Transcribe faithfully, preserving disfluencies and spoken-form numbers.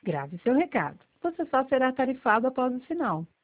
Grave seu recado. Você só será tarifado após o sinal.